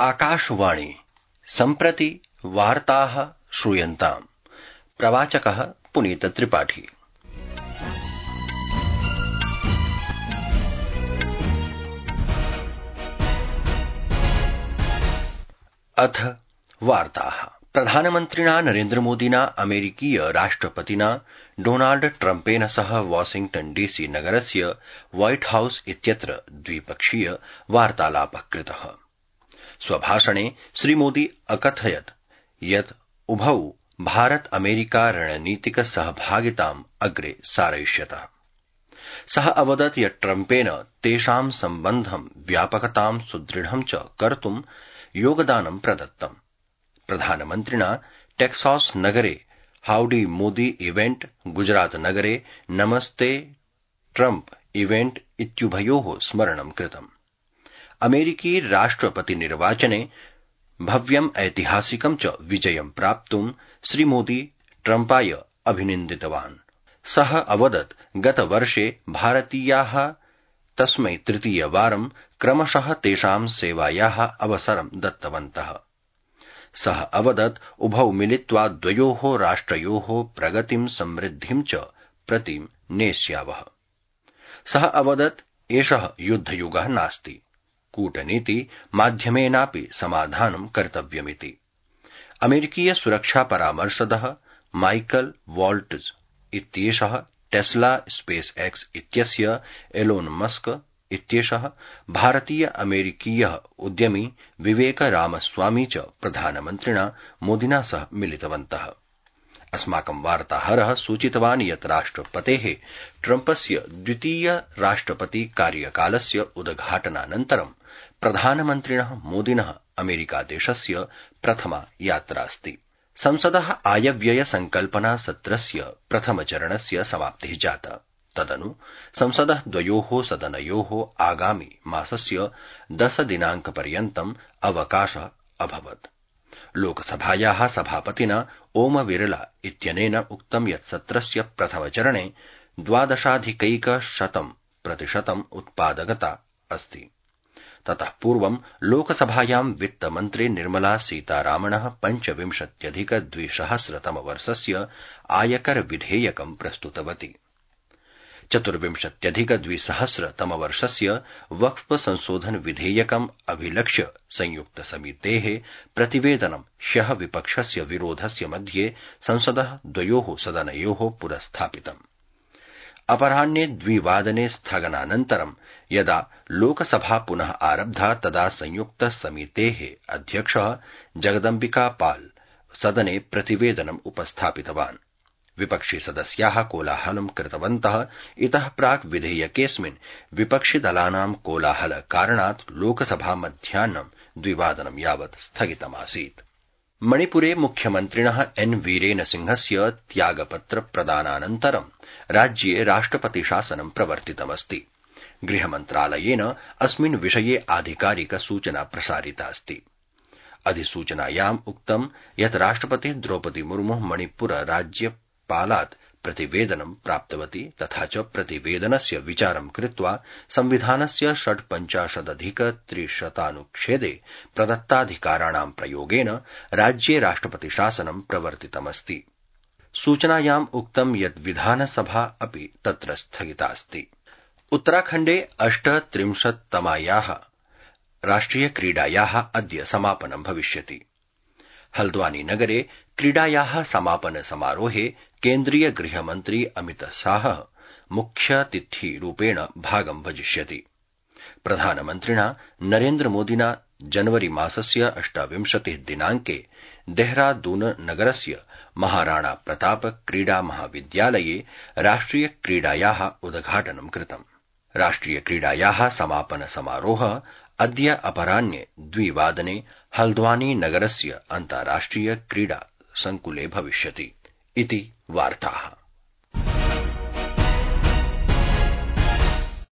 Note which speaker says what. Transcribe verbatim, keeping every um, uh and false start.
Speaker 1: आकाशवाणी सम्प्रति वार्ताः श्रूयन्ताम्। प्रवाचकः पुनीत त्रिपाठी। अथ वार्ताः। प्रधानमन्त्रिणा नरेन्द्रमोदिना अमेरिकीय राष्ट्रपतिना डोनाल्ड ट्रम्पेन सह वाशिंग्टन डीसी नगरस्य व्हाइट हाउस इत्यत्र द्विपक्षीय वार्तालापः कृतः। स्वभाषणे श्रीमोदी अकथयत् यत् उभौ भारत अमेरिका रणनीतिक सहभागिताम् अग्रे सारयिष्यतः। सः अवदत् यत् ट्रम्पेन तेषां सम्बन्धं व्यापकतां सुदृढं च कर्तुं योगदानं प्रदत्तम्। प्रधानमन्त्रिणा टेक्सास नगरे हाउडी मोदी इवेंट, गुजरात नगरे नमस्ते ट्रम्प इवेंट इत्युभयोः स्मरणं कृतम्। अमेरिकी राष्ट्रपति निर्वाचने भव्यम् ऐतिहासिकं च विजयं प्राप्तुं श्रीमोदी ट्रम्पाय अभिनन्दितवान्। सः अवदत् गतवर्षे भारतीयाः तस्मै तृतीयवारं क्रमशः तेषां सेवायाः अवसरं दत्तवन्तः। सः अवदत् उभौ मिलित्वा द्वयोः राष्ट्रयोः प्रगतिं समृद्धिं च प्रति नेष्यावः। सः अवदत् एषः युद्धयुगः नास्ति, कूटनीति माध्यमेनापि समाधानं कर्तव्यमिति। अमेरिकीय सुरक्षा परामर्शदः माइकल वॉल्ट्ज इत्येषः टेस्ला स्पेस एक्स इत्यस्य एलोन मस्क इत्येषः भारतीय अमेरिकीयः उद्यमी विवेक रामस्वामी च प्रधानमन्त्रिणा मोदिना सह मिलितवन्तः। अस्माकं वार्ताहरः सूचितवान् यत् राष्ट्रपतेः ट्रम्पस्य द्वितीय राष्ट्रपति कार्यकालस्य उद्घाटनानन्तरं प्रधानमन्त्रिणः मोदिनः अमेरिकादेशस्य प्रथमा यात्रास्ति। संसदः आयव्यय संकल्पना सत्रस्य प्रथमचरणस्य समाप्तिः जाता। तदनु संसदः द्वयोः सदनयोः आगामि मासस्य दश दिनाङ्कपर्यन्तम् अवकाशः अभवत्। लोकसभायाः सभापतिना ओम बिरला इत्यनेन उक्तं यत् सत्रस्य प्रथमचरणे द्वादशाधिकैकशतं प्रतिशतम् उत्पादकता अस्ति। ततः पूर्वं लोकसभायां वित्तमन्त्री निर्मला सीतारामणः पञ्चविंशत्यधिक द्विसहस्रतमवर्षस्य आयकर विधेयकं प्रस्तुतवती। चतुर्विंशत्यधिक द्विसहस्रतमवर्षस्य वक्फ संशोधन विधेयकम् अभिलक्ष्य संयुक्त समितेः प्रतिवेदनं ह्यः विपक्षस्य विरोधस्य मध्ये संसदः द्वयोः सदनयोः पुरस्थापितम्। अपराह्ने द्विवादने स्थगनानन्तरं यदा लोकसभा पुनः आरब्धा तदा संयुक्त समितेः अध्यक्षः जगदम्बिका पाल सदने प्रतिवेदनम् उपस्थापितवान्। विपक्षि सदस्याः कोलाहलं कृतवन्तः। इतः प्राक् विधेयकेऽस्मिन् विपक्षिदलानां कोलाहल कारणात् लोकसभा मध्याह्नं द्विवादनं यावत् स्थगितमासीत्। मणिपुरे मुख्यमन्त्रिणः एन वीरेन सिंहस्य त्यागपत्र प्रदानानन्तरं राज्ये राष्ट्रपति शासनं प्रवर्तितमस्ति। गृहमन्त्रालयेन अस्मिन् विषये आधिकारिक सूचना प्रसारितास्ति। अधिसूचनायाम् उक्तं यत् राष्ट्रपतिः द्रौपदी मुर्मुः मणिपुर राज्य पालात् प्रतिवेदनं प्राप्तवती तथा च प्रतिवेदनस्य विचारं कृत्वा संविधानस्य षड्पञ्चाशदधिक त्रिशतानुच्छेदे प्रदत्ताधिकाराणां प्रयोगेन राज्ये राष्ट्रपति शासनं प्रवर्तितमस्ति। सूचनायाम् उक्तं यत् विधानसभा अपि तत्र स्थगितास्ति। उत्तराखण्डे अष्टत्रिंशत्तमायाः राष्ट्रिय क्रीडायाः अद्य समापनं भविष्यति। हल्द्वानी नगरे क्रीडायाः समापन समारोहे केन्द्रीय गृहमन्त्री अमित शाह मुख्यातिथिरूपेण भागं भजिष्यति। प्रधानमन्त्रिणा नरेन्द्रमोदिना जनवरी मासस्य अष्टाविंशतिः दिनाङ्के देहरादून नगरस्य महाराणा प्रताप क्रीडा महाविद्यालये राष्ट्रिय क्रीडायाः उद्घाटनं कृतम्। राष्ट्रिय क्रीडायाः समापन समारोहः अद्य अपराह्ने द्विवादने हल्द्वानी नगरस्य अन्ताराष्ट्रिय क्रीडा संकुले भविष्यति इति वार्ताः।